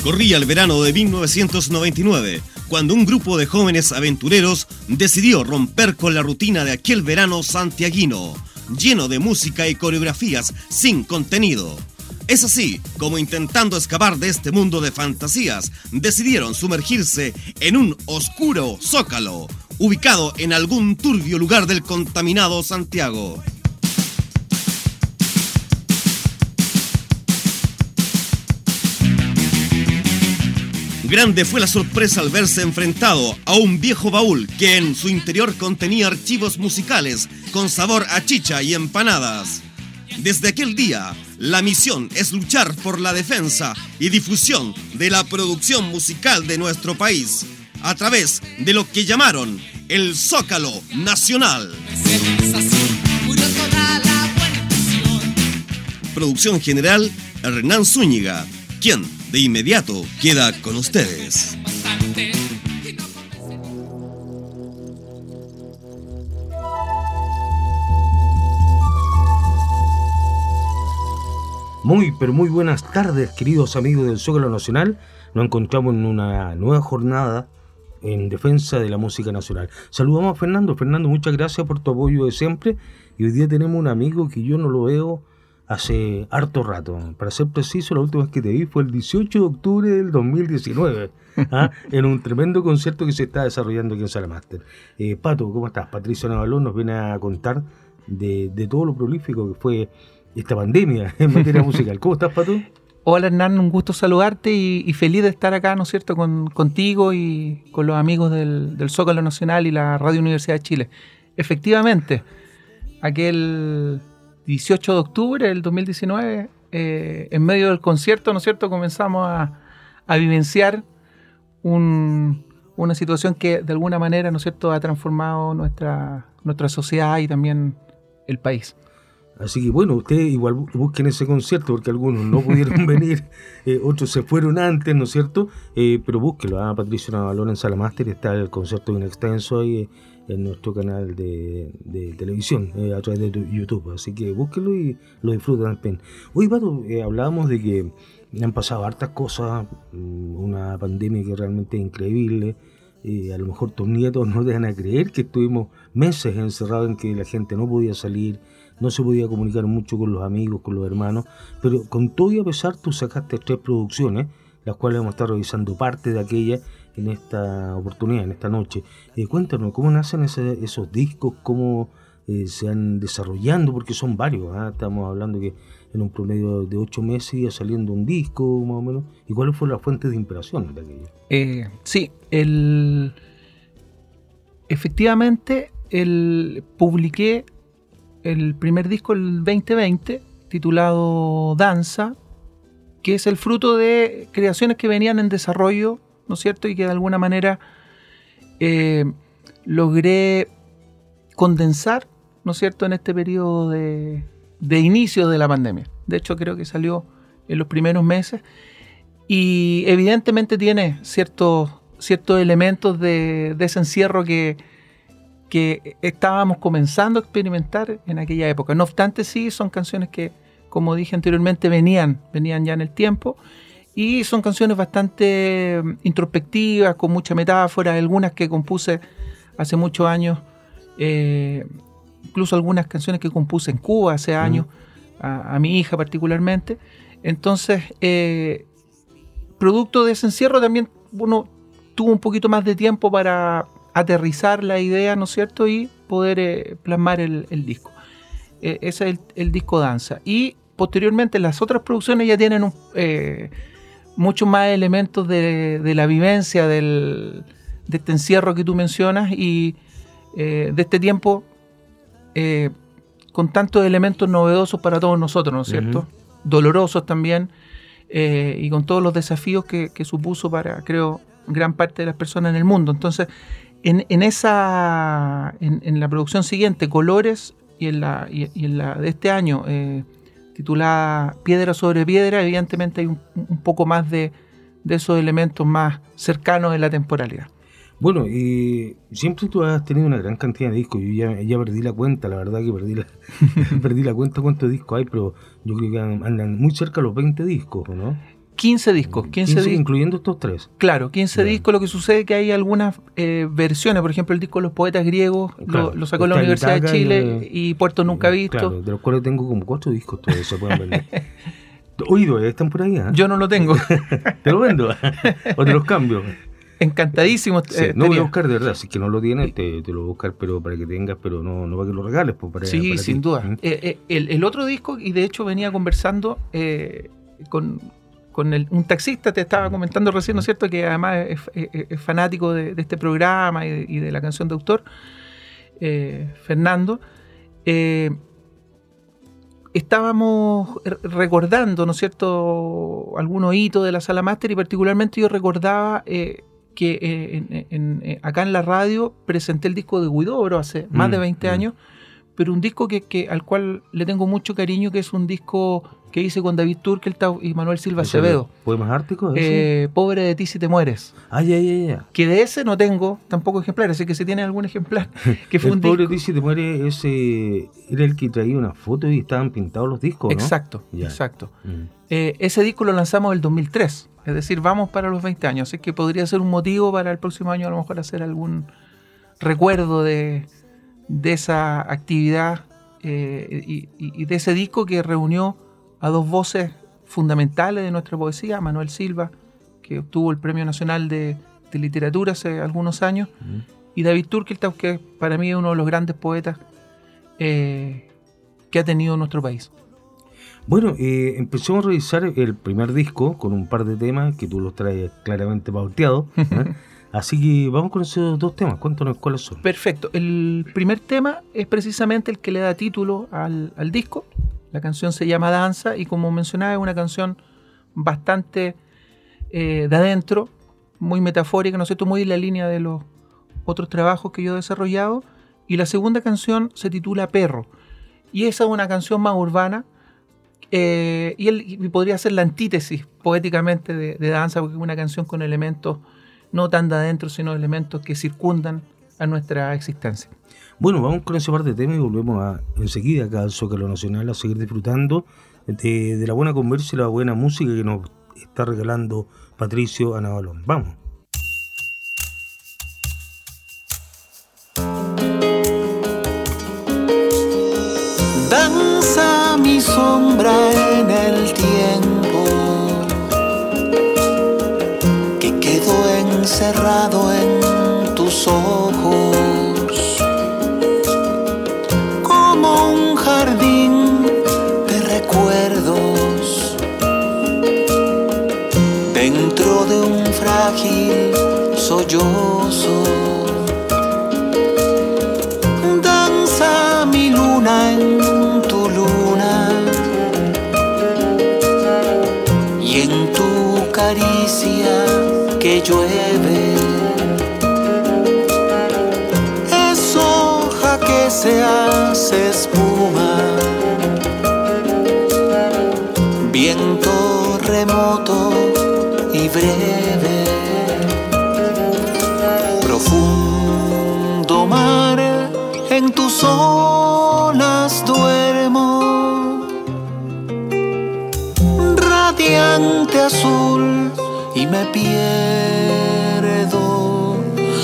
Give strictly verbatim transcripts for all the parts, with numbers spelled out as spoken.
Corría el verano de mil novecientos noventa y nueve, cuando un grupo de jóvenes aventureros decidió romper con la rutina de aquel verano santiaguino, lleno de música y coreografías sin contenido. Es así como, intentando escapar de este mundo de fantasías, decidieron sumergirse en un oscuro zócalo, ubicado en algún turbio lugar del contaminado Santiago. Grande fue la sorpresa al verse enfrentado a un viejo baúl que en su interior contenía archivos musicales con sabor a chicha y empanadas. Desde aquel día, la misión es luchar por la defensa y difusión de la producción musical de nuestro país, a través de lo que llamaron el Zócalo Nacional. Producción general, Hernán Zúñiga, quien de inmediato queda con ustedes. Muy, pero muy buenas tardes, queridos amigos del Zócalo Nacional. Nos encontramos en una nueva jornada en defensa de la música nacional. Saludamos a Fernando. Fernando, muchas gracias por tu apoyo de siempre. Y hoy día tenemos un amigo que yo no lo veo hace harto rato. Para ser preciso, la última vez que te vi fue el dieciocho de octubre del dos mil diecinueve, ¿ah? en un tremendo concierto que se está desarrollando aquí en Salamaster. Eh, Pato, ¿cómo estás? Patricio Navalón nos viene a contar de, de todo lo prolífico que fue esta pandemia en materia musical. ¿Cómo estás, Pato? Hola, Hernán, un gusto saludarte y, y feliz de estar acá, ¿no es cierto?, con, contigo y con los amigos del, del Zócalo Nacional y la Radio Universidad de Chile. Efectivamente, aquel dieciocho de octubre del dos mil diecinueve, eh, en medio del concierto, ¿no es cierto?, comenzamos a, a vivenciar un, una situación que de alguna manera, ¿no es cierto?, ha transformado nuestra, nuestra sociedad y también el país. Así que bueno, ustedes igual busquen ese concierto, porque algunos no pudieron venir, eh, otros se fueron antes, ¿no es cierto? Eh, pero búsquelo, a ¿eh? Patricio Navalón en Salamaster, está el concierto bien extenso ahí eh, en nuestro canal de, de televisión, eh, a través de YouTube, así que búsquelo y lo disfrutan también. Hoy, Pato, eh, hablábamos de que han pasado hartas cosas, una pandemia que realmente es increíble. Eh, a lo mejor tus nietos no te van a creer que estuvimos meses encerrados en que la gente no podía salir, no se podía comunicar mucho con los amigos, con los hermanos, pero con todo y a pesar tú sacaste tres producciones, las cuales vamos a estar revisando parte de aquellas en esta oportunidad, en esta noche. Eh, cuéntanos, ¿cómo nacen ese, esos discos? ¿Cómo eh, se van desarrollando? Porque son varios, ¿eh? Estamos hablando que en un promedio de ocho meses iba saliendo un disco, más o menos. ¿Y cuál fue la fuente de inspiración de aquello? Eh, sí, el... efectivamente, el... publiqué el primer disco el veinte veinte, titulado Danza, que es el fruto de creaciones que venían en desarrollo, ¿no es cierto?, y que de alguna manera eh, logré condensar, ¿no es cierto?, en este periodo de, de inicio de la pandemia. De hecho, creo que salió en los primeros meses y evidentemente tiene ciertos, ciertos elementos de, de ese encierro que que estábamos comenzando a experimentar en aquella época. No obstante, sí, son canciones que, como dije anteriormente, venían, venían ya en el tiempo, y son canciones bastante introspectivas, con mucha metáfora, algunas que compuse hace muchos años, eh, incluso algunas canciones que compuse en Cuba hace años, uh-huh. a, a mi hija particularmente. Entonces, eh, producto de ese encierro también uno tuvo un poquito más de tiempo para aterrizar la idea, ¿no es cierto?, y poder eh, plasmar el, el disco. Eh, ese es el, el disco Danza. Y posteriormente las otras producciones ya tienen un, eh, muchos más elementos de, de la vivencia del, de este encierro que tú mencionas y eh, de este tiempo eh, con tantos elementos novedosos para todos nosotros, ¿no es cierto? Uh-huh. Dolorosos también eh, y con todos los desafíos que, que supuso para, creo, gran parte de las personas en el mundo. Entonces, En, en esa en, en la producción siguiente, Colores, y en la, y, y en la de este año, eh, titulada Piedra sobre Piedra, evidentemente hay un, un poco más de, de esos elementos más cercanos en la temporalidad. Bueno, y siempre tú has tenido una gran cantidad de discos. Yo ya, ya perdí la cuenta, la verdad que perdí la, perdí la cuenta cuántos discos hay, pero yo creo que andan muy cerca de los veinte discos, ¿no? quince discos. quince quince, discos. Incluyendo estos tres. Claro, quince Bien. discos. Lo que sucede es que hay algunas eh, versiones. Por ejemplo, el disco de los poetas griegos Claro, lo, lo sacó la está Universidad de Itaca Chile y, y, Puerto Nunca Visto. Claro, de los cuales tengo como cuatro discos todavía se pueden vender. Oído, ¿están por ahí? ¿eh? Yo no lo tengo. ¿Te lo vendo? ¿O te los cambio? Encantadísimo. Sí, eh, no voy a tenía. buscar de verdad, si es que no lo tienes, te, te lo voy a buscar, pero para que tengas, pero no, no para que lo regales. Pues para, Sí, para sin ti. duda. ¿Mm? Eh, eh, el, el otro disco, y de hecho venía conversando eh, con, con el, un taxista, te estaba comentando recién, ¿no es cierto?, que además es, es- es fanático de, de este programa y de, y de la canción de autor, eh, Fernando. Eh, estábamos re- recordando, ¿no es cierto?, algunos hitos de la Sala Máster, y particularmente yo recordaba eh, que eh, en- en- en- acá en la radio presenté el disco de Huidobro hace más Mm, de veinte mm. años, pero un disco que, que al cual le tengo mucho cariño, que es un disco que hice con David Turkeltau y Manuel Silva ¿Ese Acevedo. ¿Poemas árticos? ese? Eh, Pobre de ti si te mueres. Ah, ya, ya, ya. Que de ese no tengo tampoco ejemplares, así que si tienen algún ejemplar, que fue El un pobre disco. de ti si te muere, ese era el que traía una foto y estaban pintados los discos, ¿no? Exacto, Ya. exacto. Mm. Eh, ese disco lo lanzamos en el dos mil tres, es decir, vamos para los veinte años, así que podría ser un motivo para el próximo año a lo mejor hacer algún recuerdo de, de esa actividad eh, y, y- y de ese disco que reunió a dos voces fundamentales de nuestra poesía, Manuel Silva, que obtuvo el Premio Nacional de, de Literatura hace algunos años, Mm. y David Turkeltaub, que para mí es uno de los grandes poetas eh, que ha tenido nuestro país. Bueno, eh, empecemos a revisar el primer disco con un par de temas que tú los traes claramente pauteados. ¿eh? Así que vamos con esos dos temas. Cuéntanos cuáles son. Perfecto. El primer tema es precisamente el que le da título al, al disco. La canción se llama Danza y, como mencionaba, es una canción bastante eh, de adentro, muy metafórica, ¿no es cierto?, muy en la línea de los otros trabajos que yo he desarrollado. Y la segunda canción se titula Perro. Y esa es una canción más urbana eh, y, el, y podría ser la antítesis poéticamente de, de Danza, porque es una canción con elementos no tan de adentro, sino elementos que circundan a nuestra existencia. Bueno, vamos con ese par de temas y volvemos a, enseguida acá al Zócalo Nacional a seguir disfrutando de, de la buena conversa y la buena música que nos está regalando Patricio Ana Balón. Vamos. Danza mi sombra en el tiempo que quedó encerrado en tus ojos, como un jardín de recuerdos dentro de un frágil sollozo. Danza mi luna en tu luna y en tu caricia que llueve. Es hoja que se hace espuma, viento remoto y breve. Profundo mar, en tus olas duermo, radiante azul, y me pierdo.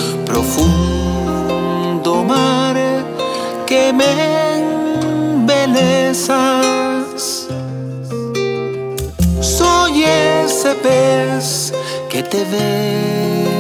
Profundo mar, que me embelezas, soy ese pez que te besa.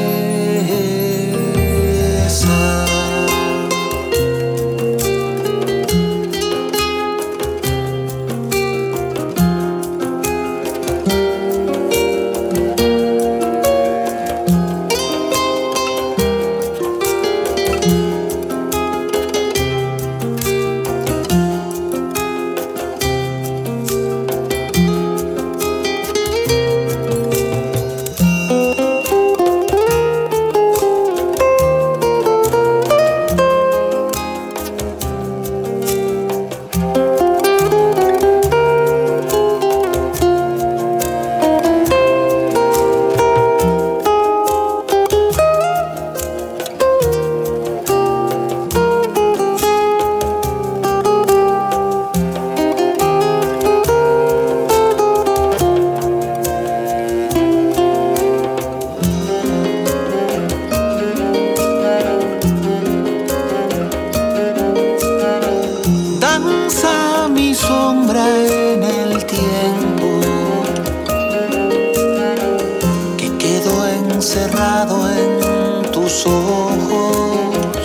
encerrado en tus ojos,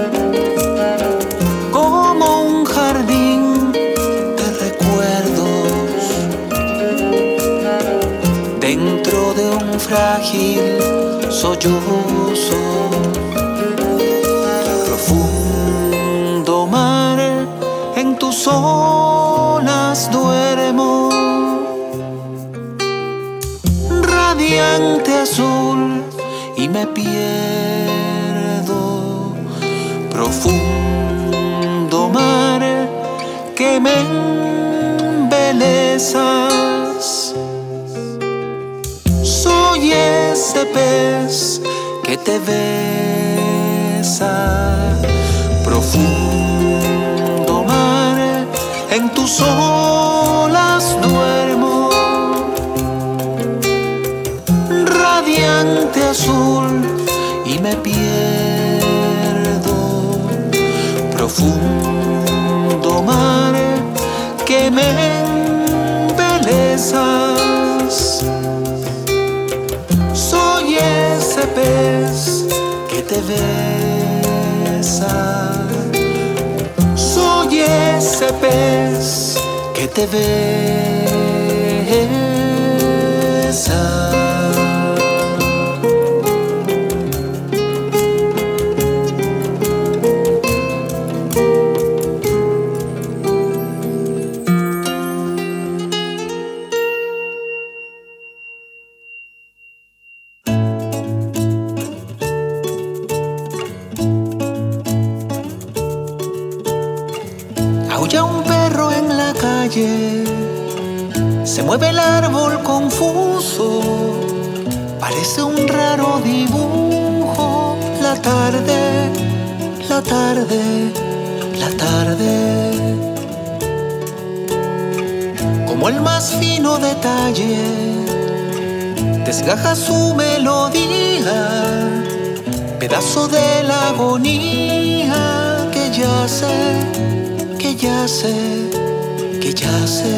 como un jardín de recuerdos, dentro de un frágil sollozo. Profundo mar, en tus olas duermo, radiante azul, y me pierdo. Profundo mar, que me embelezas, soy ese pez que te besa. Profundo mar, en tus olas duermo, radiante azul, y me pierdo. Profundo mar, que me embelezas, soy ese pez que te besa. Soy ese pez que te besa. Aulla un perro en la calle, se mueve el árbol confuso, parece un raro dibujo. La tarde, la tarde, la tarde, como el más fino detalle, desgaja su melodía, pedazo de la agonía que yace, que yace, que yace.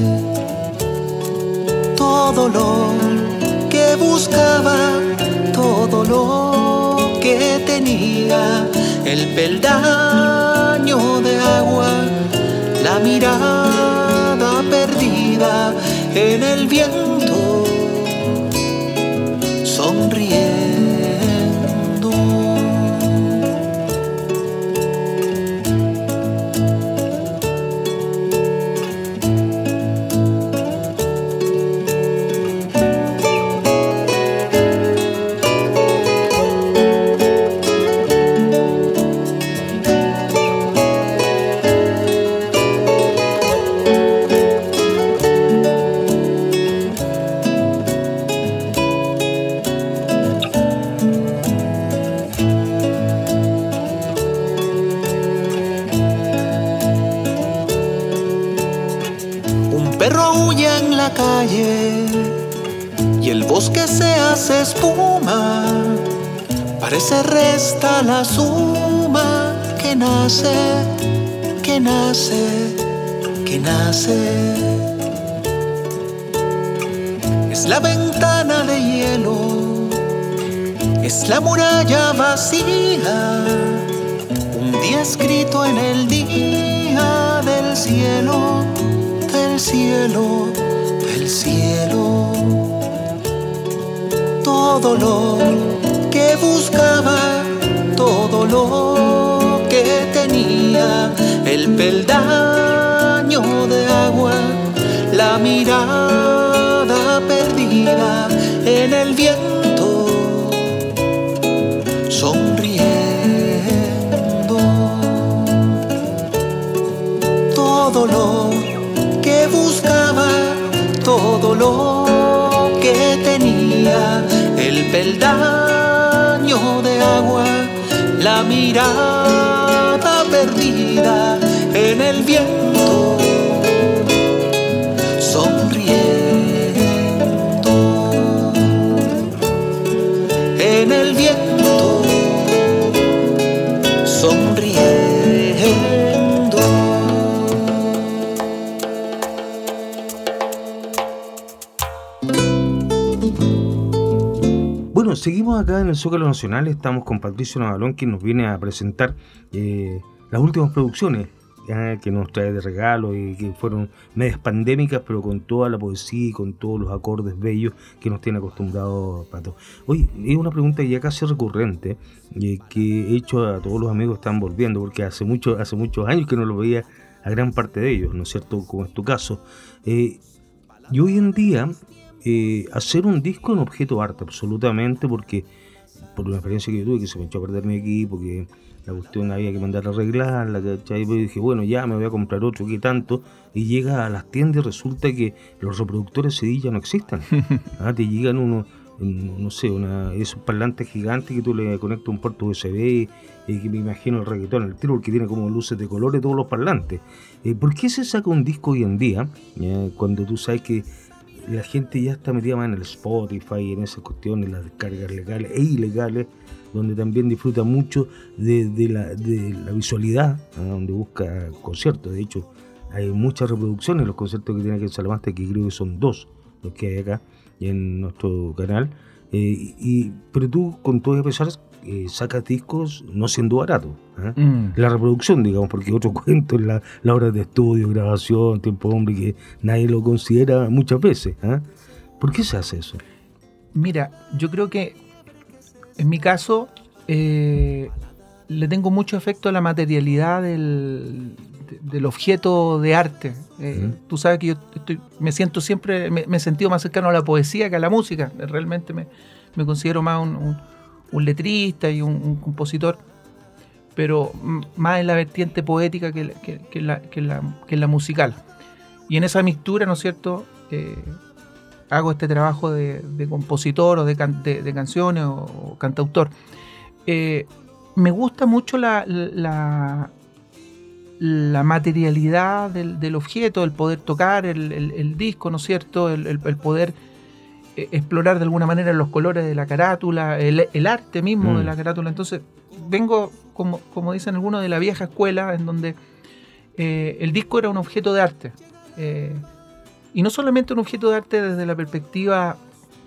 Todo lo que buscaba, todo lo que tenía, el peldaño de agua, la mirada perdida en el viento, sonriendo. Calle, y el bosque se hace espuma, parece resta la suma que nace, que nace, que nace. Es la ventana de hielo, es la muralla vacía, un día escrito en el día del cielo, del cielo, del cielo. Todo lo que buscaba, todo lo que tenía, el peldaño de agua, la mirada perdida en el viento, sonriendo. Todo lo que buscaba, todo lo que tenía, el peldaño de agua, la mirada perdida en el viento, sonriendo. En el viento, sonriendo. Bueno, seguimos acá en el Zócalo Nacional, estamos con Patricio Navalón, quien nos viene a presentar eh, las últimas producciones eh, que nos trae de regalo y que fueron medias pandémicas, pero con toda la poesía y con todos los acordes bellos que nos tiene acostumbrados Pato. Oye, es una pregunta ya casi recurrente eh, que he hecho a todos los amigos que están volviendo, porque hace, mucho, hace muchos años que no lo veía a gran parte de ellos, ¿no es cierto?, como es tu caso. Eh, y hoy en día, eh, hacer un disco es un objeto de arte, absolutamente, porque por una experiencia que yo tuve, que se me echó a perder mi equipo, que la cuestión había que mandar a arreglarla, ¿cachai? Y dije, bueno, ya me voy a comprar otro, ¿qué tanto? Y llega a las tiendas y resulta que los reproductores C D ya no existen. ¿Ah? Te llegan unos, no sé, una, esos parlantes gigantes que tú le conectas un puerto U S B y que me imagino el reggaetón, el tiro, porque tiene como luces de colores todos los parlantes. Eh, ¿Por qué se saca un disco hoy en día, eh, cuando tú sabes que la gente ya está metida más en el Spotify, en esas cuestiones, las descargas legales e ilegales, donde también disfruta mucho de, de, la, de la visualidad, ¿no?, donde busca conciertos? De hecho, hay muchas reproducciones de los conciertos que tiene aquí en Salamanca, que creo que son dos los que hay acá en nuestro canal. Eh, y, pero tú, con todo y a pesar, eh, sacas discos no siendo barato, ¿eh? mm. La reproducción, digamos, porque otro cuento es la, la hora de estudio, grabación, tiempo hombre, que nadie lo considera muchas veces, ¿eh? ¿Por qué se hace eso? Mira, yo creo que en mi caso eh, le tengo mucho afecto a la materialidad del, de, del objeto de arte. Eh, mm. Tú sabes que yo estoy, me siento siempre, me, me he sentido más cercano a la poesía que a la música. Realmente me, me considero más un, un, un letrista y un, un compositor, pero más en la vertiente poética que, que, que, la, que, la, que la musical. Y en esa mixtura, ¿no es cierto?, eh, hago este trabajo de, de compositor o de, can, de, de canciones o, o cantautor. Eh, me gusta mucho la, la, la materialidad del, del objeto, el poder tocar el, el, el disco, ¿no es cierto?, el, el, el poder eh, explorar de alguna manera los colores de la carátula, el, el arte mismo mm. de la carátula. Entonces vengo, como, como dicen algunos, de la vieja escuela, en donde eh, el disco era un objeto de arte. Eh, Y no solamente un objeto de arte desde la perspectiva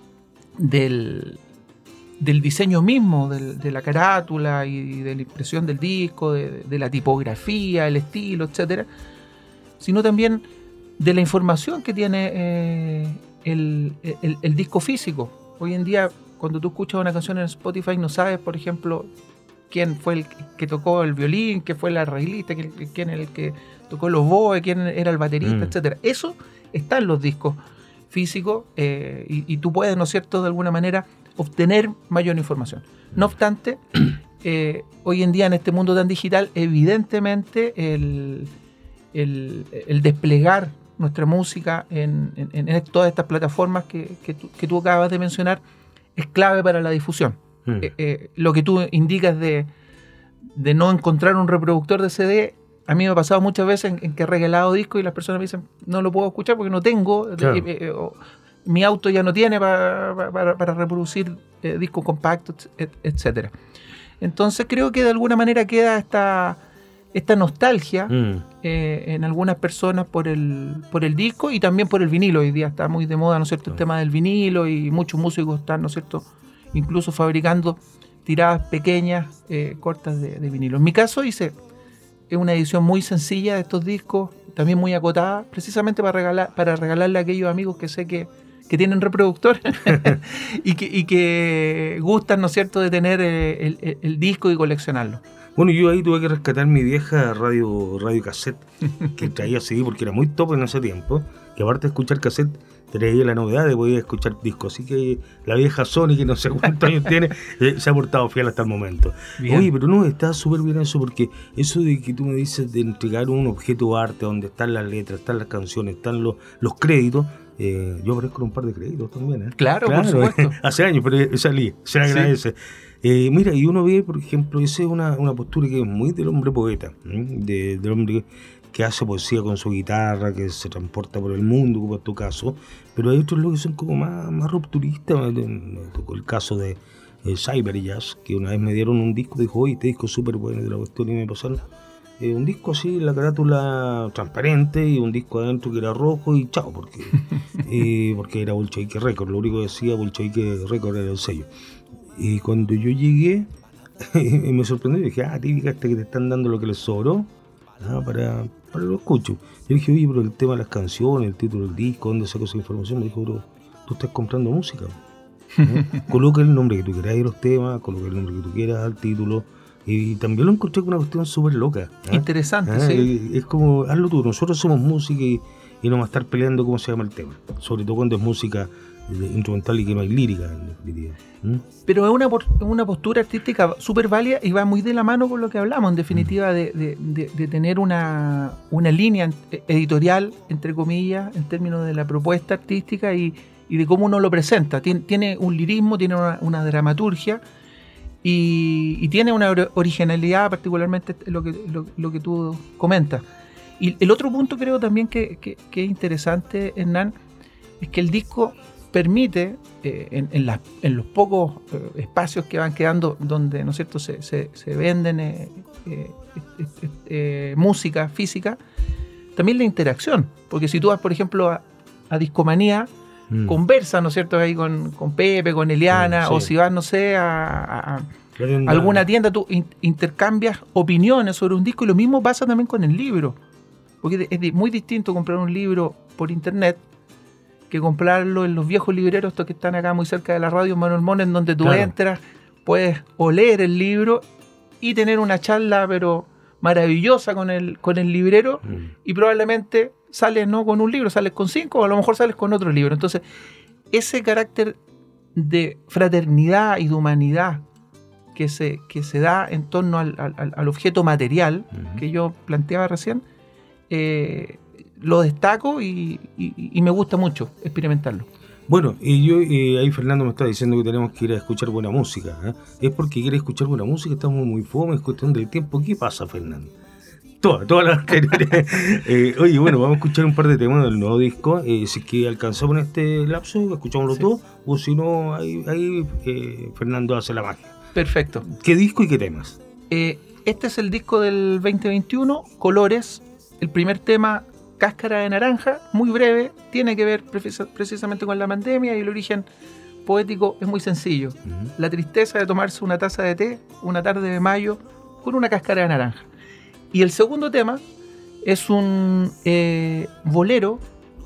del, del diseño mismo, del, de la carátula y de la impresión del disco, de, de la tipografía, el estilo, etcétera, sino también de la información que tiene eh, el, el, el disco físico. Hoy en día, cuando tú escuchas una canción en Spotify, no sabes, por ejemplo, quién fue el que tocó el violín, quién fue el arreglista, quién, quién el que tocó los oboes, quién era el baterista, mm. etcétera. Eso está en los discos físicos eh, y, y tú puedes, ¿no es cierto?, de alguna manera obtener mayor información. No obstante, eh, hoy en día en este mundo tan digital, evidentemente el, el, el desplegar nuestra música en, en, en todas estas plataformas que, que, tú, que tú acabas de mencionar es clave para la difusión. Mm. Eh, eh, lo que tú indicas de, de no encontrar un reproductor de C D, a mí me ha pasado muchas veces en, en que he regalado discos y las personas me dicen, no lo puedo escuchar porque no tengo, claro. eh, eh, o, mi auto ya no tiene para, para, para reproducir eh, discos compactos, et, etcétera. Entonces creo que de alguna manera queda esta, esta nostalgia mm. eh, en algunas personas por el, por el disco y también por el vinilo. Hoy día está muy de moda, ¿no es cierto?, el tema del vinilo, y muchos músicos están, ¿no es cierto?, incluso fabricando tiradas pequeñas, eh, cortas de, de vinilo. En mi caso hice es una edición muy sencilla de estos discos, también muy acotada, precisamente para regalar, para regalarle a aquellos amigos que sé que, que tienen reproductor y, que, y que gustan, ¿no es cierto?, de tener el, el, el disco y coleccionarlo. Bueno, yo ahí tuve que rescatar mi vieja radio, radio cassette, que traía C D porque era muy top en ese tiempo, que aparte de escuchar cassette, traía la novedad de poder escuchar discos. Así que la vieja Sony, que no sé cuántos años tiene, eh, se ha portado fiel hasta el momento. Bien. Oye, pero no, está súper bien eso, porque eso de que tú me dices de entregar un objeto de arte donde están las letras, están las canciones, están los, los créditos. Eh, yo aparezco con un par de créditos también, ¿eh? Claro, claro, por supuesto. Hace años, pero salí, se agradece. Sí. Eh, mira, y uno ve, por ejemplo, esa es una, una postura que es muy del hombre poeta, ¿eh? de, del hombre que hace poesía con su guitarra, que se transporta por el mundo, como en tu caso, pero hay otros que son como más, más rupturistas. Me tocó el caso de eh, Cyber Jazz, que una vez me dieron un disco, dijo, oye, este disco es súper bueno de la cuestión, y me pasaron eh, un disco así, la carátula transparente, y un disco adentro que era rojo, y chao, porque, eh, porque era Bolchevique Record, lo único que decía Bolchevique Record era el sello. Y cuando yo llegué, me sorprendió y dije, ah, típica esta que te están dando lo que les sobró, ah, para, para lo escucho. Yo dije, oye, pero el tema de las canciones, el título del disco, ¿dónde saco esa información? Me dijo, bro, tú estás comprando música. ¿No? Coloca el nombre que tú quieras de los temas, coloca el nombre que tú quieras al título. Y también lo encontré con una cuestión súper loca. ¿Ah? Interesante, ¿Ah? sí. Es como, hazlo tú, nosotros somos música y, y no vamos a estar peleando cómo se llama el tema. Sobre todo cuando es música instrumental y que no hay lírica, en definitiva. ¿Mm? Pero es una, una postura artística súper válida y va muy de la mano con lo que hablamos, en definitiva, de, de, de, de tener una, una línea editorial, entre comillas, en términos de la propuesta artística y, y de cómo uno lo presenta. Tien, tiene un lirismo, tiene una, una dramaturgia y, y tiene una originalidad, particularmente lo que, lo, lo que tú comentas. Y el otro punto creo también que, que, que es interesante, Hernán, es que el disco permite, eh, en, en, la, en los pocos eh, espacios que van quedando donde, ¿no es cierto?, se, se, se venden eh, eh, eh, eh, música física, también la interacción. Porque si tú vas, por ejemplo, a, a Discomanía, mm. conversa, ¿no es cierto?, ahí con, con Pepe, con Eliana, mm, sí. o si vas, no sé, a, a, a alguna tienda, tú in, intercambias opiniones sobre un disco, y lo mismo pasa también con el libro. Porque es muy distinto comprar un libro por internet que comprarlo en los viejos libreros, estos que están acá muy cerca de la radio, Manuel Mon, en donde tú claro. entras, puedes oler el libro y tener una charla pero maravillosa con el, con el librero, mm. y probablemente sales no con un libro, sales con cinco, o a lo mejor sales con otro libro. Entonces, ese carácter de fraternidad y de humanidad que se, que se da en torno al, al, al objeto material, mm. que yo planteaba recién, eh, lo destaco y, y, y me gusta mucho experimentarlo. Bueno, y yo eh, ahí Fernando me está diciendo que tenemos que ir a escuchar buena música, ¿eh? Es porque quiere escuchar buena música, estamos muy fome, es cuestión del tiempo. ¿Qué pasa, Fernando? Todas, todas las anteriores. eh, oye, bueno, vamos a escuchar un par de temas del nuevo disco. Eh, si es que alcanzamos en este lapso, escuchamos los sí. dos, o si no, ahí, ahí eh, Fernando hace la magia. Perfecto. ¿Qué disco y qué temas? Eh, este es el disco del veinte veintiuno, Colores. El primer tema, Cáscara de Naranja, muy breve, tiene que ver precis- precisamente con la pandemia, y el origen poético es muy sencillo. Uh-huh. La tristeza de tomarse una taza de té una tarde de mayo con una cáscara de naranja. Y el segundo tema es un eh, bolero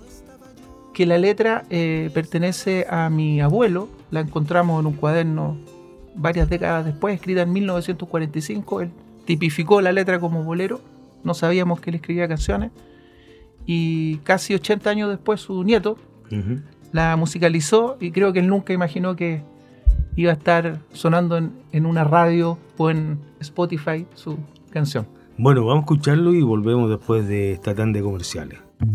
que la letra eh, pertenece a mi abuelo. La encontramos en un cuaderno varias décadas después, escrita en mil novecientos cuarenta y cinco. Él tipificó la letra como bolero. No sabíamos que él escribía canciones. Y casi ochenta años después su nieto uh-huh. la musicalizó, y creo que él nunca imaginó que iba a estar sonando en, en una radio o en Spotify su canción. Bueno, vamos a escucharlo y volvemos después de esta tanda de comerciales.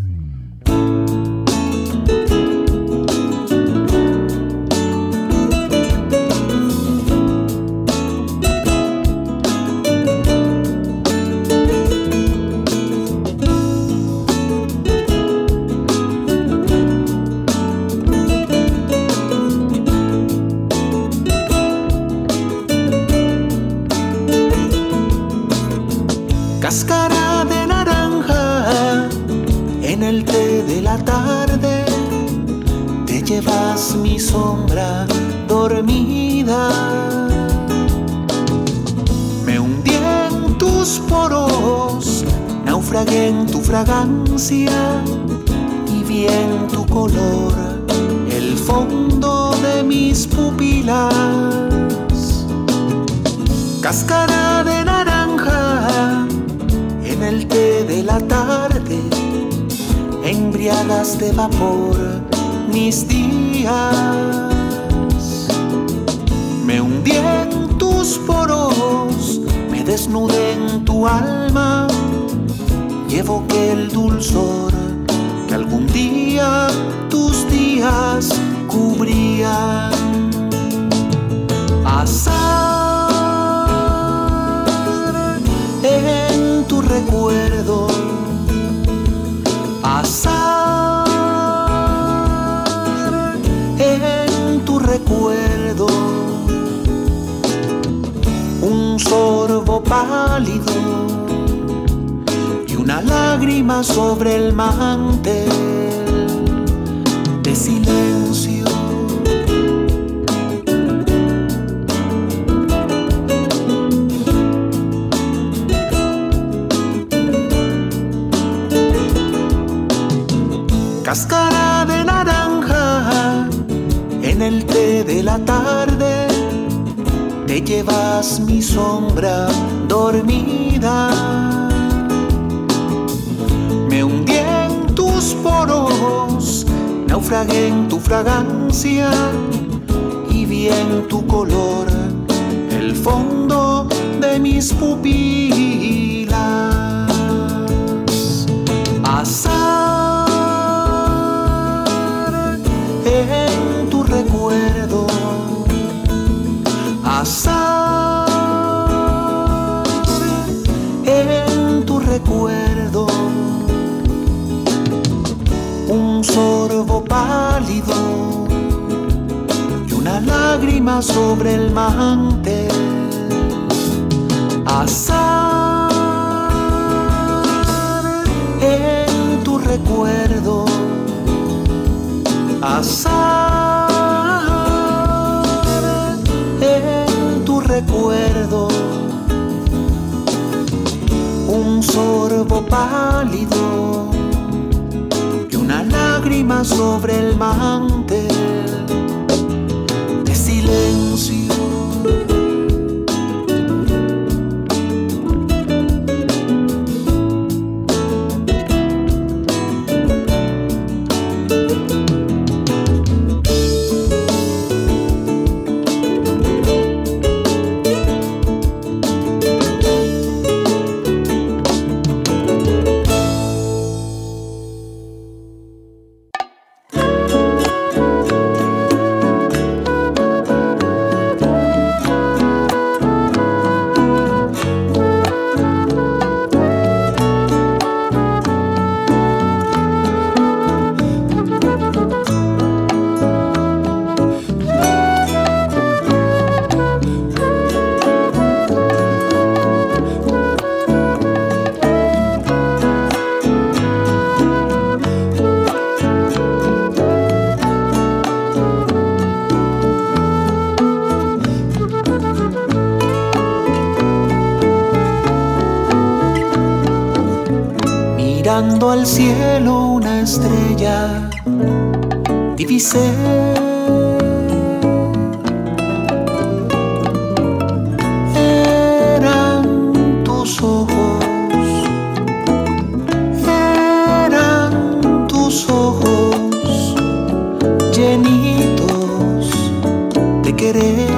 Cáscara de naranja en el té de la tarde, te llevas mi sombra dormida. Me hundí en tus poros, naufragué en tu fragancia y vi en tu color el fondo de mis pupilas. Cáscara de naranja en el té de la tarde, embriagas de vapor mis días. Me hundí en tus poros, me desnudé en tu alma y evoqué el dulzor que algún día tus días cubrían. Azar en tu recuerdo, azar en tu recuerdo, un sorbo pálido y una lágrima sobre el mantel de silencio. te llevas mi sombra dormida. Me hundí en tus poros, naufragué en tu fragancia y vi en tu color el fondo de mis pupilas. Azar en tu recuerdo, azar en tu recuerdo, un sorbo pálido y una lágrima sobre el mantel. Azar en tu recuerdo, azar en tu recuerdo, un sorbo pálido y una lágrima sobre el mantel de silencio. Mirando al cielo una estrella, divisé eran tus ojos, eran tus ojos llenitos de querer,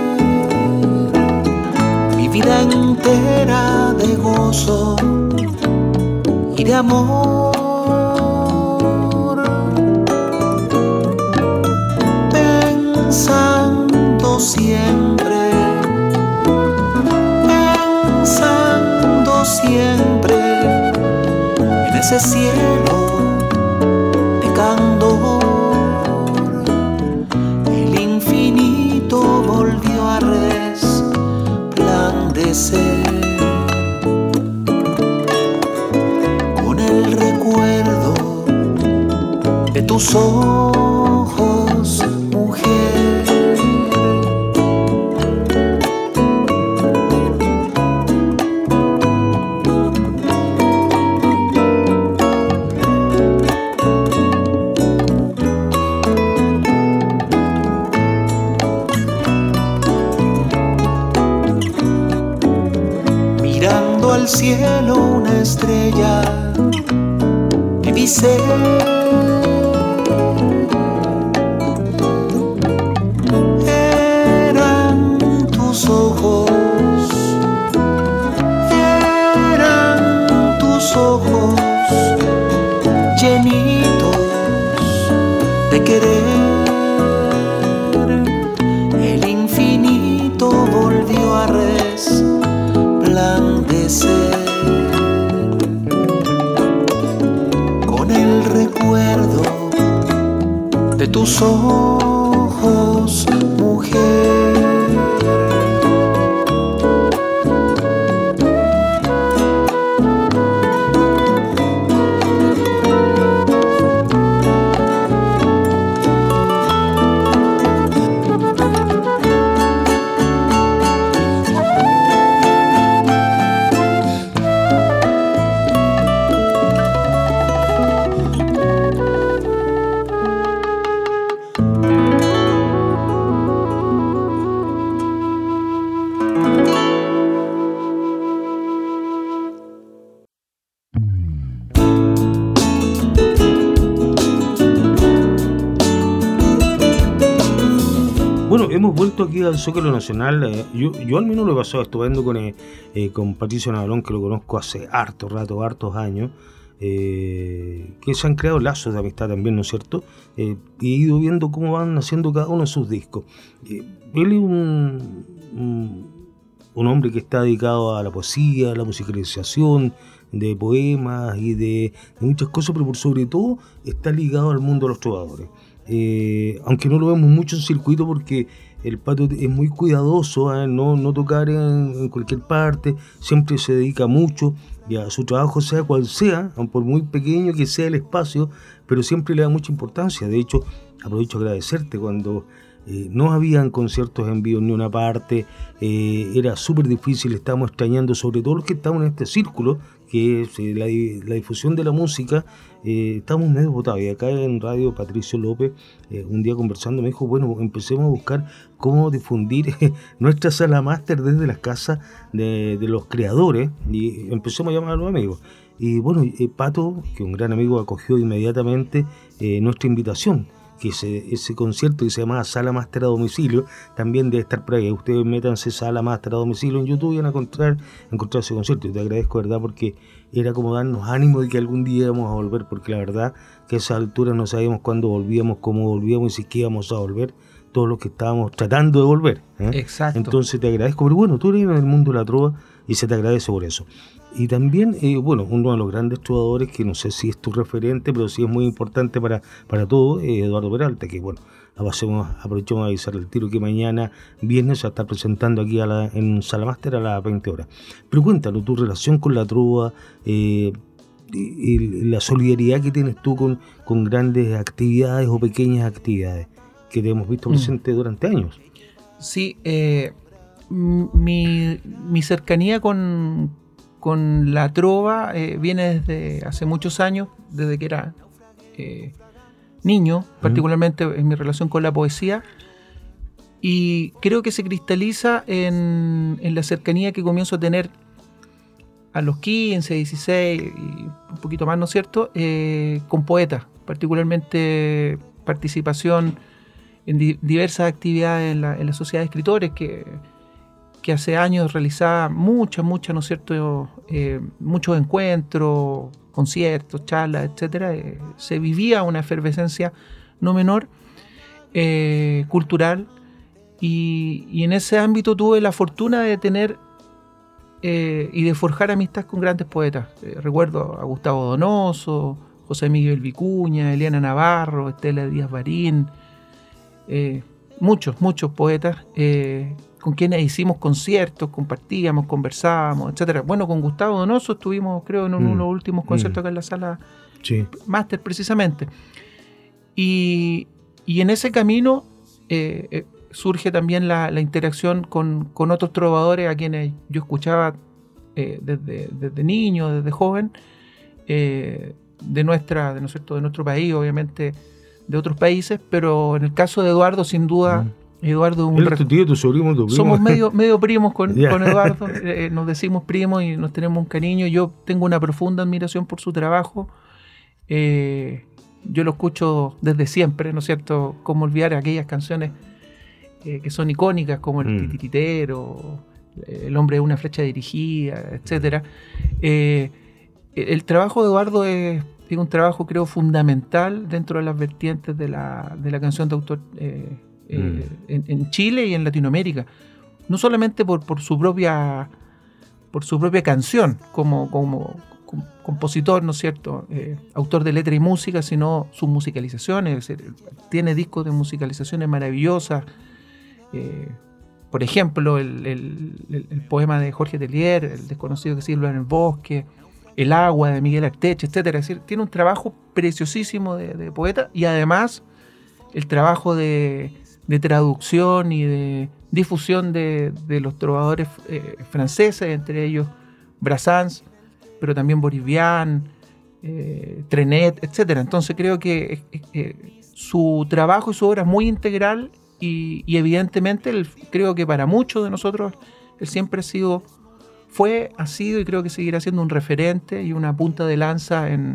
mi vida entera de gozo y de amor, pensando siempre, pensando siempre en ese cielo de candor. El infinito volvió a resplandecer de tus ojos, mujer. Mirando al cielo una estrella, divisé ojos llenitos de querer, el infinito volvió a resplandecer con el recuerdo de tus ojos, mujer. Día del Zócalo Nacional, eh, yo, yo al menos lo he pasado estupendo con, eh, eh, con Patricio Navalón, que lo conozco hace harto rato, hartos años, eh, que se han creado lazos de amistad también, ¿no es cierto? Eh, y he ido viendo cómo van haciendo cada uno de sus discos. Eh, él es un, un, un hombre que está dedicado a la poesía, a la musicalización de poemas y de, de muchas cosas, pero por sobre todo está ligado al mundo de los trovadores. Eh, aunque no lo vemos mucho en circuito porque el Pato es muy cuidadoso, ¿eh? no, no tocar en, en cualquier parte, siempre se dedica mucho y a su trabajo, sea cual sea, por muy pequeño que sea el espacio, pero siempre le da mucha importancia. De hecho, aprovecho a agradecerte cuando eh, no habían conciertos en vivo en ni una parte, eh, era súper difícil, estábamos extrañando, sobre todo los que estamos en este círculo, que es eh, la, la difusión de la música. Eh, estamos medio botados, y acá en Radio Patricio López, eh, un día conversando me dijo, bueno, empecemos a buscar cómo difundir eh, nuestra sala máster desde las casas de, de los creadores, y empecemos a llamar a los amigos. Y bueno, eh, Pato, que un gran amigo, acogió inmediatamente eh, nuestra invitación, que ese, ese concierto que se llamaba Sala Máster a Domicilio, también debe estar por ahí. Ustedes métanse Sala Máster a Domicilio en YouTube y van a encontrar, encontrar ese concierto. Y te agradezco, ¿verdad? Porque era como darnos ánimo de que algún día íbamos a volver, porque la verdad que a esa altura no sabíamos cuándo volvíamos, cómo volvíamos y si qué íbamos a volver, todos los que estábamos tratando de volver, ¿eh? Exacto. Entonces te agradezco, pero bueno, tú eres en el mundo de la trova y se te agradece por eso. Y también, eh, bueno, uno de los grandes trovadores, que no sé si es tu referente, pero sí es muy importante para, para todo, eh, Eduardo Peralta, que bueno, aprovechemos, aprovechemos a avisar el tiro que mañana viernes se va a estar presentando aquí a la, en Sala Máster a las veinte horas. Pero cuéntanos, tu relación con la trova, eh, y, y la solidaridad que tienes tú con, con grandes actividades o pequeñas actividades que te hemos visto mm. presente durante años. Sí, eh, mi, mi cercanía con... con la trova eh, viene desde hace muchos años, desde que era eh, niño, particularmente en mi relación con la poesía, y creo que se cristaliza en, en la cercanía que comienzo a tener a los quince, dieciséis y un poquito más, ¿no es cierto?, eh, con poetas, particularmente participación en di- diversas actividades en la, en la sociedad de escritores que... que hace años realizaba muchas, muchas, ¿no es cierto?, eh, muchos encuentros, conciertos, charlas, etcétera. Eh, se vivía una efervescencia no menor, eh, cultural, y, y en ese ámbito tuve la fortuna de tener eh, y de forjar amistad con grandes poetas. Eh, recuerdo a Gustavo Donoso, José Miguel Vicuña, Eliana Navarro, Estela Díaz Barín, eh, muchos, muchos poetas, eh, con quienes hicimos conciertos, compartíamos, conversábamos, etcétera. Bueno, con Gustavo Donoso estuvimos, creo, en uno de mm. los últimos conciertos mm. acá en la Sala sí. Máster, precisamente. Y, y en ese camino eh, eh, surge también la, la interacción con, con otros trovadores a quienes yo escuchaba eh, desde, desde niño, desde joven, eh, de, nuestra, de, ¿no es cierto?, de nuestro país, obviamente de otros países, pero en el caso de Eduardo, sin duda... Mm. Eduardo, un tu tío, tu sobrino, tu primo. Somos medio, medio primos con, yeah. con Eduardo, eh, nos decimos primos y nos tenemos un cariño. Yo tengo una profunda admiración por su trabajo. Eh, yo lo escucho desde siempre, ¿no es cierto? Cómo olvidar aquellas canciones eh, que son icónicas, como El mm. Titiritero, El hombre de una flecha dirigida, etcétera. Eh, el trabajo de Eduardo es, es un trabajo, creo, fundamental dentro de las vertientes de la, de la canción de autor. Eh, Eh, en, en Chile y en Latinoamérica, no solamente por, por su propia por su propia canción como, como, como compositor, ¿no es cierto?, eh, autor de letra y música, sino sus musicalizaciones. Es decir, tiene discos de musicalizaciones maravillosas, eh, por ejemplo el, el, el, el poema de Jorge Tellier, El desconocido que silba en el bosque, El agua de Miguel Arteche, etcétera. Es decir, tiene un trabajo preciosísimo de, de poeta, y además el trabajo de de traducción y de difusión de, de los trovadores eh, franceses, entre ellos Brassens, pero también Boris Vian, eh, Trenet, etcétera. Entonces creo que eh, eh, su trabajo y su obra es muy integral, y, y evidentemente el, creo que para muchos de nosotros él siempre ha sido, fue, ha sido y creo que seguirá siendo un referente y una punta de lanza en,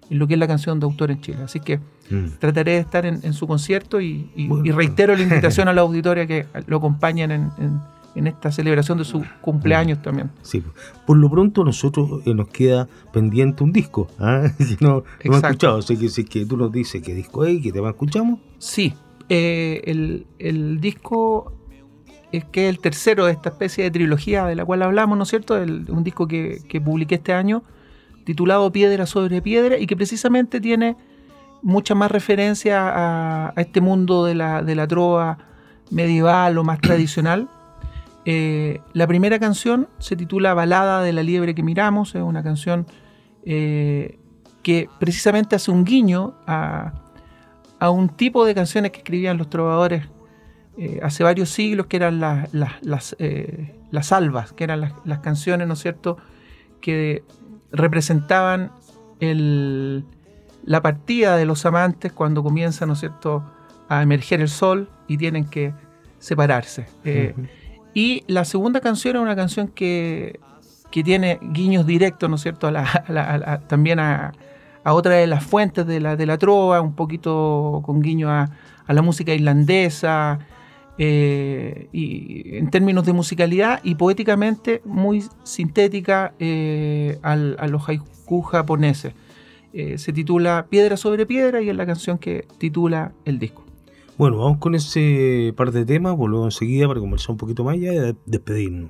en lo que es la canción de autor en Chile. Así que mm. trataré de estar en, en su concierto y, y, bueno. y reitero la invitación a la auditoria que lo acompañen en, en, en esta celebración de su cumpleaños mm. también. Sí, por lo pronto nosotros eh, nos queda pendiente un disco, ¿eh? que no, no hemos escuchado, así que si que tú nos dices qué disco es y qué tema escuchamos. Sí, eh, el, el disco es que es el tercero de esta especie de trilogía de la cual hablamos, ¿no es cierto? El, un disco que, que publiqué este año, titulado Piedra sobre Piedra, y que precisamente tiene mucha más referencia a, a este mundo de la, de la trova medieval o más tradicional. Eh, la primera canción se titula Balada de la liebre que miramos, es una canción eh, que precisamente hace un guiño a, a un tipo de canciones que escribían los trovadores eh, hace varios siglos, que eran las, las, las, eh, las salvas, que eran las, las canciones, ¿no es cierto?, que representaban el, la partida de los amantes cuando comienza, ¿no es cierto?, a emerger el sol y tienen que separarse. Eh, uh-huh. Y la segunda canción es una canción que, que tiene guiños directos, ¿no es cierto?, a la, a la, a la, también a, a otra de las fuentes de la, de la trova, un poquito con guiño a, a la música irlandesa, eh, y en términos de musicalidad y poéticamente muy sintética eh, al, a los haiku japoneses. Eh, se titula Piedra sobre Piedra y es la canción que titula el disco. Bueno, vamos con ese par de temas, volvemos enseguida para conversar un poquito más y de despedirnos.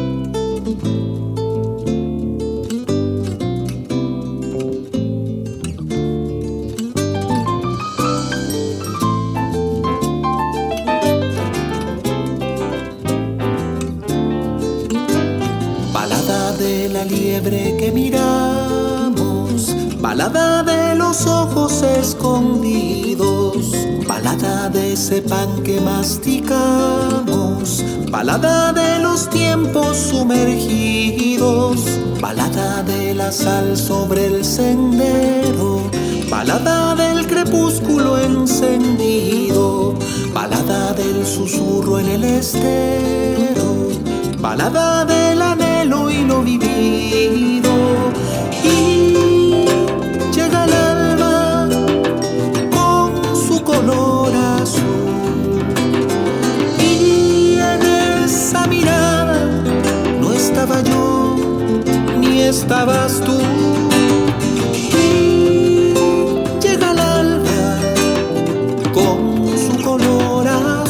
Balada de la liebre que miramos, balada de los ojos escondidos, balada de ese pan que masticamos, balada de los tiempos sumergidos, balada de la sal sobre el sendero, balada del crepúsculo encendido, balada del susurro en el estero, balada del anhelo y lo vivido. Y llega el alma con su color azul, y en esa mirada no estaba yo ni estabas tú. Y llega el alma con su color azul.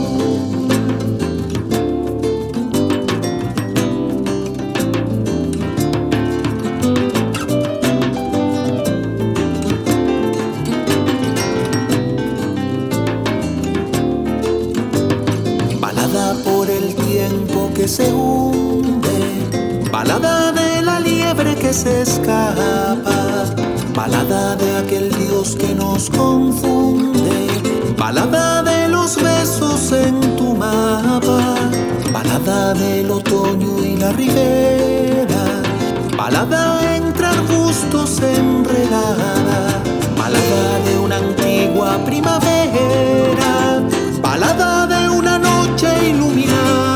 Que se hunde, balada de la liebre que se escapa, balada de aquel Dios que nos confunde, balada de los besos en tu mapa, balada del otoño y la ribera, balada entre arbustos enredada, balada de una antigua primavera, balada de una noche iluminada.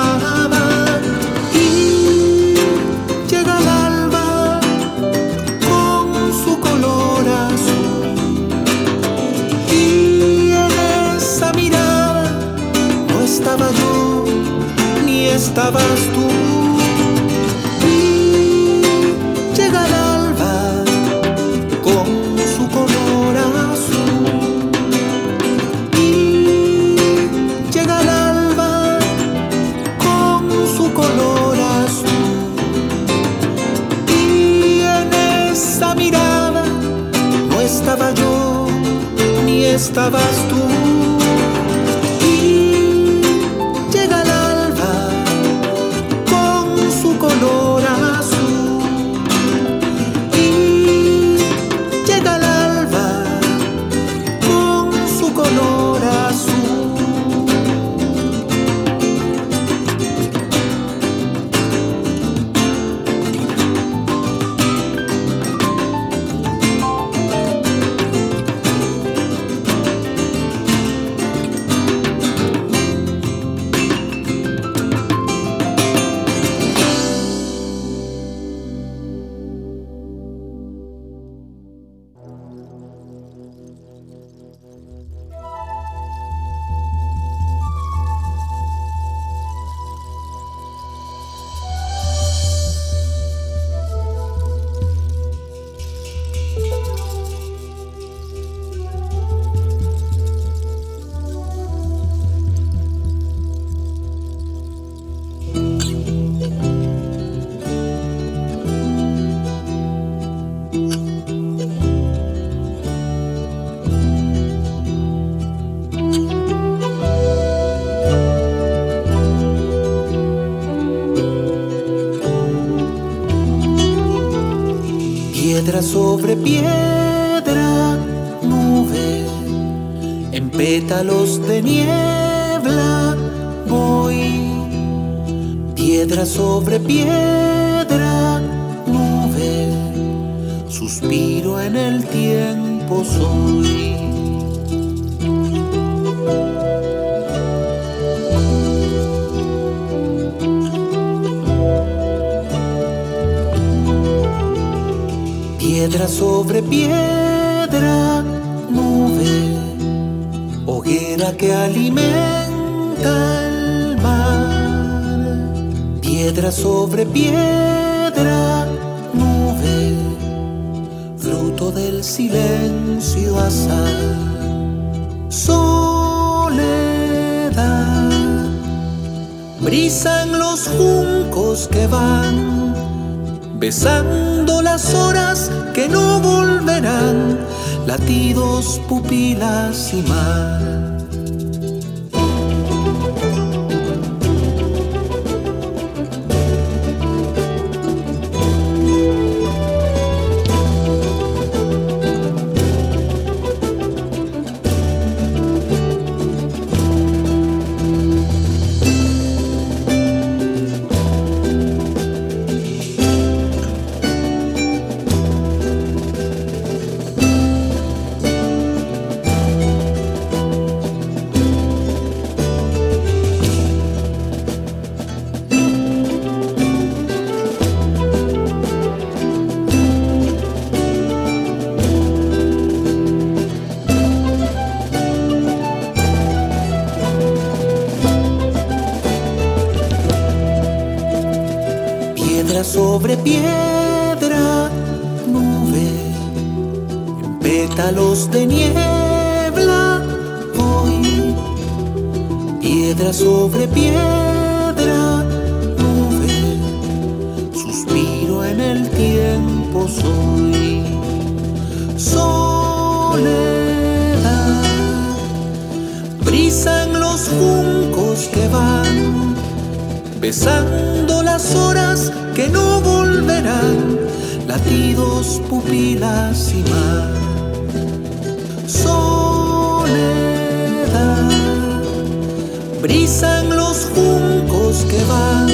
Estaba yo, ni estabas tú. Y llega el alba con su color azul. Y llega el alba con su color azul. Y en esa mirada no estaba yo, ni estabas tú. Color azul, y llega el alba con su color azul. Piedra sobre piedra, nube, en pétalos de niebla voy. Piedra sobre piedra, nube, suspiro en el tiempo soy. Piedra sobre piedra, nube, hoguera que alimenta el mar. Piedra sobre piedra, nube, fruto del silencio azar. Soledad, brisa en los juncos que van, besando las horas que no volverán, latidos, pupilas y mar. Sobre piedra, nube, en pétalos de niebla voy. Piedra sobre piedra, nube, suspiro en el tiempo soy. Soledad, brisa en los juncos que van, besando las horas que no volverán, latidos, pupilas y mar. Soledad, brisa en los juncos que van,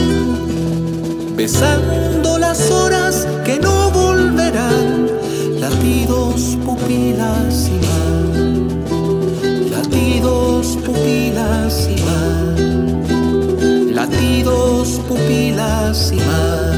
besando las horas que no volverán, latidos, pupilas y mar. Latidos, pupilas y mar. Latidos, pupilas y mar.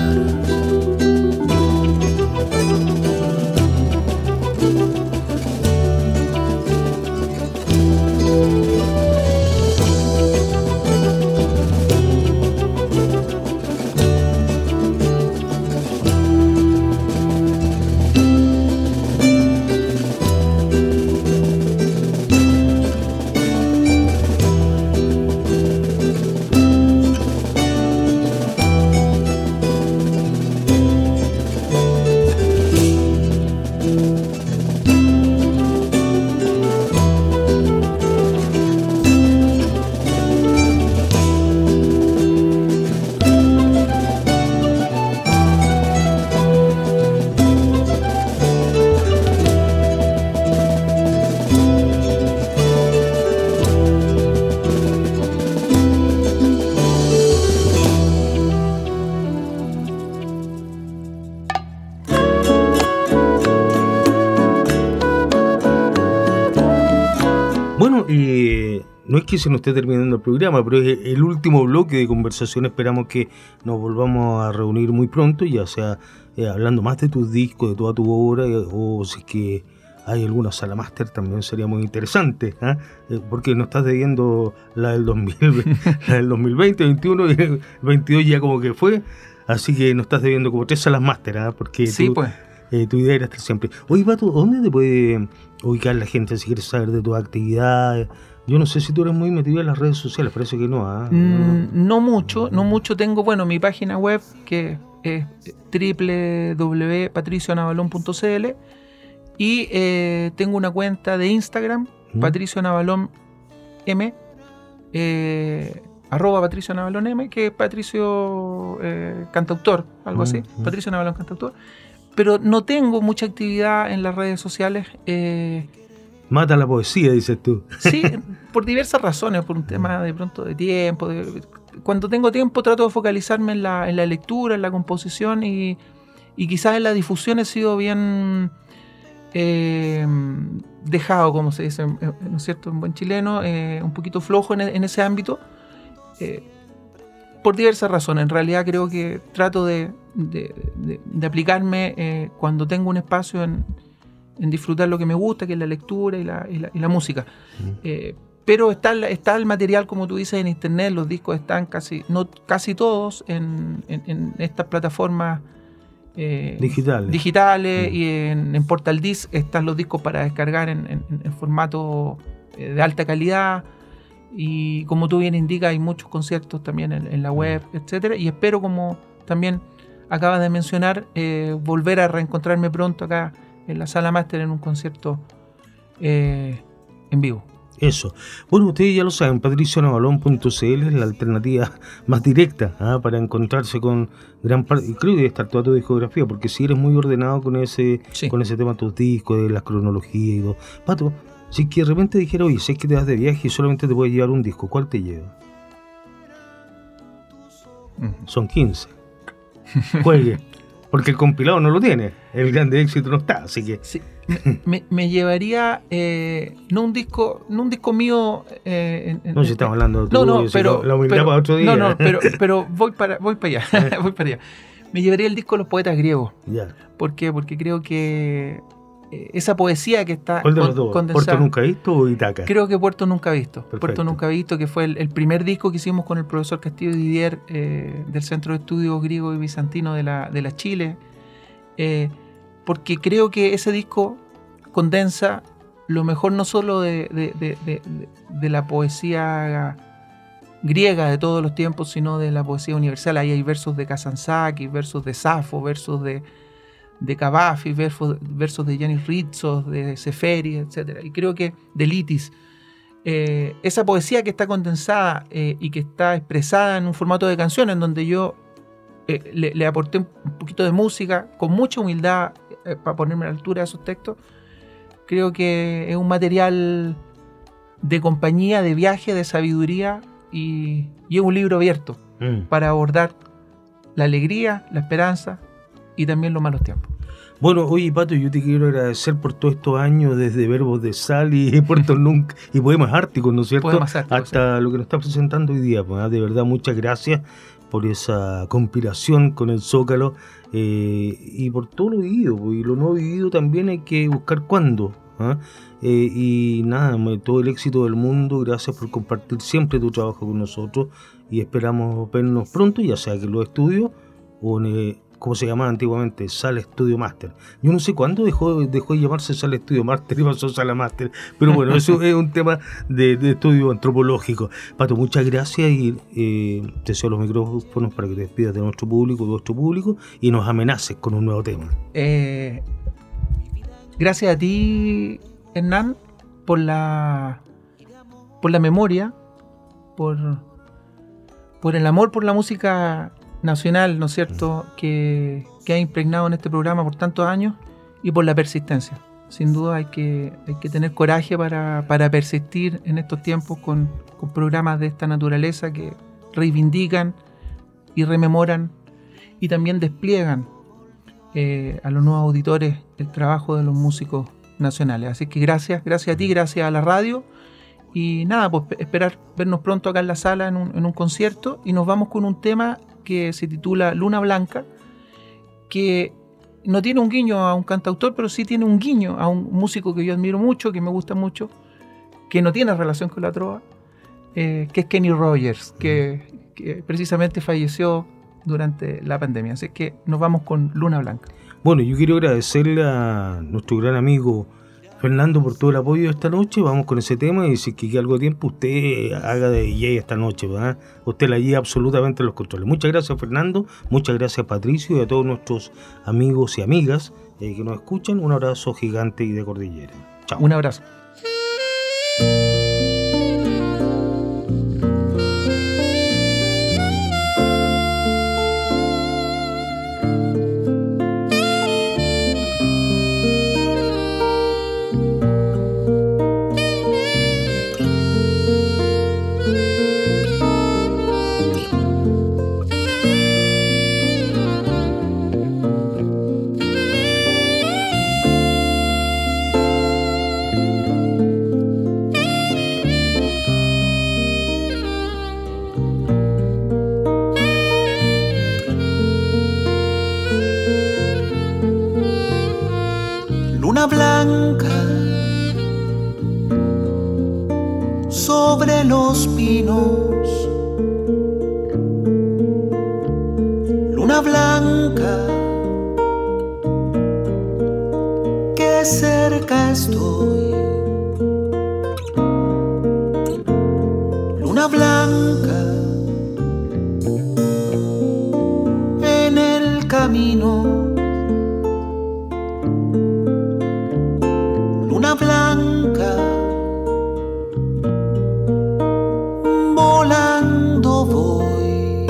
Bueno, eh, no es que se nos esté terminando el programa, pero es el último bloque de conversación. Esperamos que nos volvamos a reunir muy pronto, ya sea eh, hablando más de tus discos, de toda tu obra, eh, o si es que hay alguna sala máster también sería muy interesante, ¿eh? Eh, porque nos estás debiendo la del dos mil, la del dos mil veinte, veintiuno y el veintidós ya como que fue, así que nos estás debiendo como tres salas máster, ¿eh? Porque sí, tú, pues. Eh, tu idea era estar siempre. Oye, Pato, ¿dónde te puede ubicar la gente si quieres saber de tus actividades? Yo no sé si tú eres muy metido en las redes sociales, parece que no. ¿eh? Mm, no mucho, no mucho. Tengo, bueno, mi página web que es doble u doble u doble u punto patricio navalón punto c l y eh, tengo una cuenta de Instagram, ¿Mm? Patricio Navalón M, eh, arroba Patricio Navalón M, que es Patricio eh, Cantautor, algo así, ¿Mm? Patricio Navalón Cantautor. pero no tengo mucha actividad en las redes sociales. Eh, Mata la poesía, dices tú. Sí, por diversas razones, por un tema de pronto de tiempo. De, cuando tengo tiempo trato de focalizarme en la, en la lectura, en la composición y, y quizás en la difusión he sido bien eh, dejado, como se dice, ¿no es cierto?, en buen chileno, eh, un poquito flojo en, en ese ámbito, eh, por diversas razones. En realidad creo que trato de, de, de, de aplicarme eh, cuando tengo un espacio en en disfrutar lo que me gusta, que es la lectura y la, y la, y la música. Mm. Eh, pero está, está el material, como tú dices, en internet, los discos están casi, no, casi todos en, en, en estas plataformas eh, digitales, digitales mm. y en, en Portal Disc están los discos para descargar en, en, en formato eh, de alta calidad, y como tú bien indicas, hay muchos conciertos también en, en la web, mm. etcétera, y espero, como también acabas de mencionar, eh, volver a reencontrarme pronto acá en la Sala Máster en un concierto eh, en vivo. Eso. Bueno, ustedes ya lo saben, patricio navalón punto c l es la alternativa más directa ¿eh? para encontrarse con gran parte, creo que debe estar toda tu discografía, porque si eres muy ordenado con ese sí. con ese tema de tus discos, de las cronologías y todo. Pato, si que de repente dijera, oye, sé que te vas de viaje y solamente te puedes llevar un disco, ¿cuál te lleva? Uh-huh. Son quince. Juegue. Porque el compilado no lo tiene, el grande éxito no está, así que... Sí, me, me llevaría, eh, no un disco no un disco mío... Eh, en, no, si estamos hablando de tu, no, no, pero, la humildad pero, para otro día. No, no, pero, pero voy para voy para allá, voy para allá. Me llevaría el disco de los poetas griegos. Ya. ¿Por qué? Porque creo que eh, esa poesía que está ¿Cuál de los dos? condensada... ¿Puerto Nunca Visto o Ítaca? Creo que Puerto Nunca Visto. Perfecto. Puerto Nunca Visto, que fue el, el primer disco que hicimos con el profesor Castillo Didier eh, del Centro de Estudios Griego y Bizantino de la, de la Chile. Eh, porque creo que ese disco condensa lo mejor no solo de, de, de, de, de la poesía griega de todos los tiempos, sino de la poesía universal. Ahí hay versos de Kazantzakis, versos de Safo, versos de, de Kavafis, versos, versos de Yanis Ritsos, de Seferi, etcétera. Y creo que de Litis. Eh, esa poesía que está condensada eh, y que está expresada en un formato de canción, en donde yo Eh, le, le aporté un poquito de música con mucha humildad eh, para ponerme a la altura de esos textos. Creo que es un material de compañía, de viaje, de sabiduría, y, y es un libro abierto mm. para abordar la alegría, la esperanza y también los malos tiempos. Bueno, oye, Pato, yo te quiero agradecer por todos estos años, desde Verbos de Sal y Puerto Nunca y Poemas Árticos, ¿no es cierto? Poemas Árticos, hasta sí. lo que nos está presentando hoy día. Pues, de verdad, muchas gracias por esa conspiración con el Zócalo eh, y por todo lo vivido, pues, y lo no vivido también hay que buscar cuándo. ¿eh? Eh, y nada, todo el éxito del mundo, gracias por compartir siempre tu trabajo con nosotros y esperamos vernos pronto, ya sea que en los estudios o en, eh, como se llamaba antiguamente, Sala Estudio Máster. Yo no sé cuándo dejó, dejó de llamarse Sala Estudio Máster y pasó Sala Máster, pero bueno, eso es un tema de, de estudio antropológico. Pato, muchas gracias y eh, te cedo los micrófonos para que te despidas de nuestro público, de nuestro público y nos amenaces con un nuevo tema. Eh, gracias a ti, Hernán, por la, por la memoria, por, por el amor por la música nacional, ¿no es cierto?, que, que ha impregnado en este programa por tantos años, y por la persistencia. Sin duda hay que, hay que tener coraje para, para persistir en estos tiempos con, con programas de esta naturaleza que reivindican y rememoran y también despliegan eh, a los nuevos auditores el trabajo de los músicos nacionales. Así que gracias, gracias a ti, gracias a la radio. Y nada, pues esperar vernos pronto acá en la sala en un, en un concierto, y nos vamos con un tema que se titula Luna Blanca, que no tiene un guiño a un cantautor, pero sí tiene un guiño a un músico que yo admiro mucho, que me gusta mucho, que no tiene relación con la trova, eh, que es Kenny Rogers, que, que precisamente falleció durante la pandemia. Así que nos vamos con Luna Blanca. Bueno, yo quiero agradecerle a nuestro gran amigo Fernando por todo el apoyo esta noche. Vamos con ese tema, y si que algo de tiempo usted haga de D J esta noche, ¿verdad? Usted la guía absolutamente en los controles. Muchas gracias, Fernando, muchas gracias, Patricio, y a todos nuestros amigos y amigas eh, que nos escuchan. Un abrazo gigante y de cordillera. Chao. Un abrazo. luna blanca sobre los pinos, luna blanca que cerca estoy, luna blanca en el camino, luna blanca volando voy.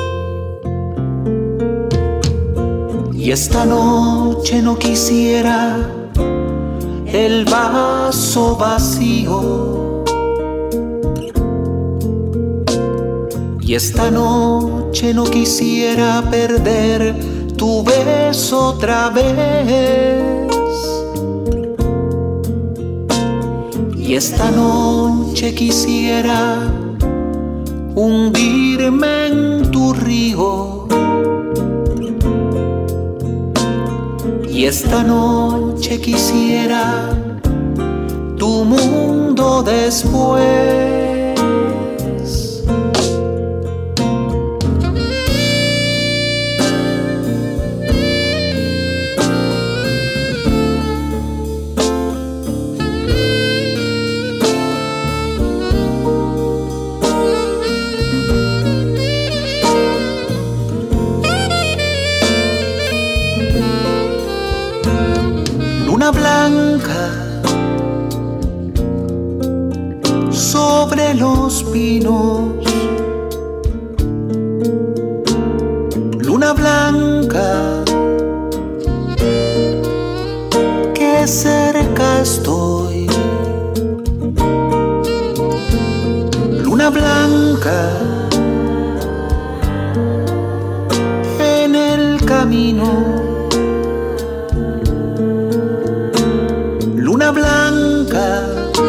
Y esta noche no quisiera el vaso vacío, y esta noche no quisiera perder tu beso otra vez. Y esta noche quisiera hundirme en tu río, y esta noche quisiera tu mundo después. Luna blanca sobre los pinos, luna blanca que cerca estoy, luna blanca en el camino, luna blanca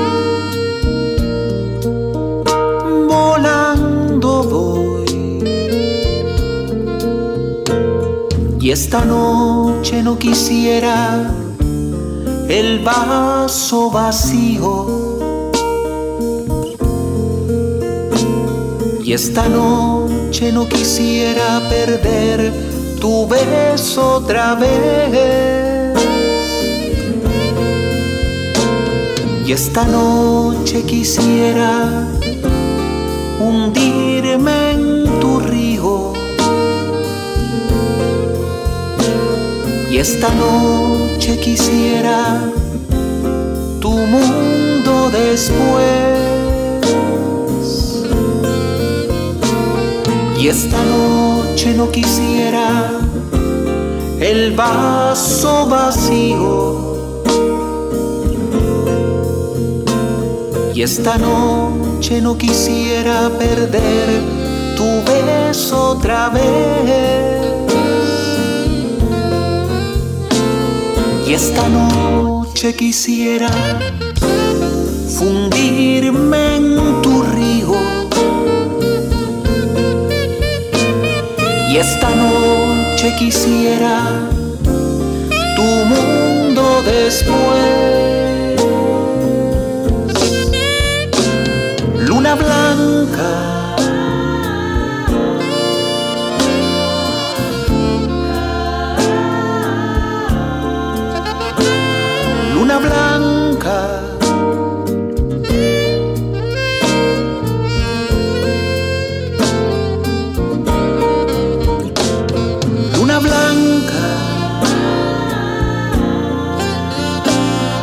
volando voy. Y esta noche no quisiera el vaso vacío, y esta noche no quisiera perder tu beso otra vez. Y esta noche quisiera hundirme en tu río, y esta noche quisiera tu mundo después. Y esta noche no quisiera el vaso vacío, y esta noche no quisiera perder tu beso otra vez. Y esta noche quisiera fundirme en tu río, y esta noche quisiera tu mundo después. Luna blanca luna blanca luna blanca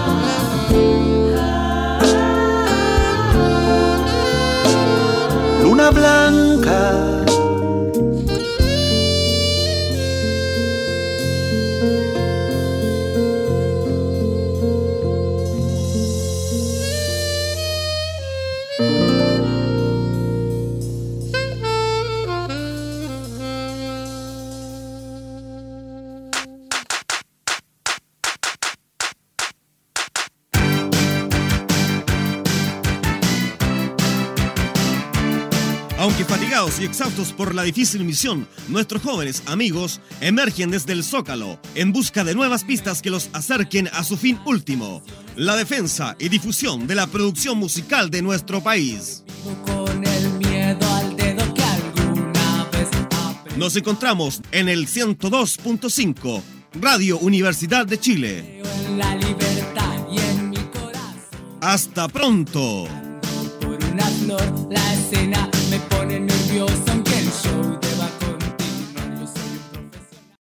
luna Cansados y exhaustos por la difícil misión, nuestros jóvenes amigos emergen desde el Zócalo en busca de nuevas pistas que los acerquen a su fin último, la defensa y difusión de la producción musical de nuestro país. Con el miedo al dedo que alguna vez Nos encontramos en el ciento dos punto cinco, Radio Universidad de Chile. en la libertad y en mi corazón. ¡Hasta pronto! Por una flor, la escena me pone nervioso aunque el show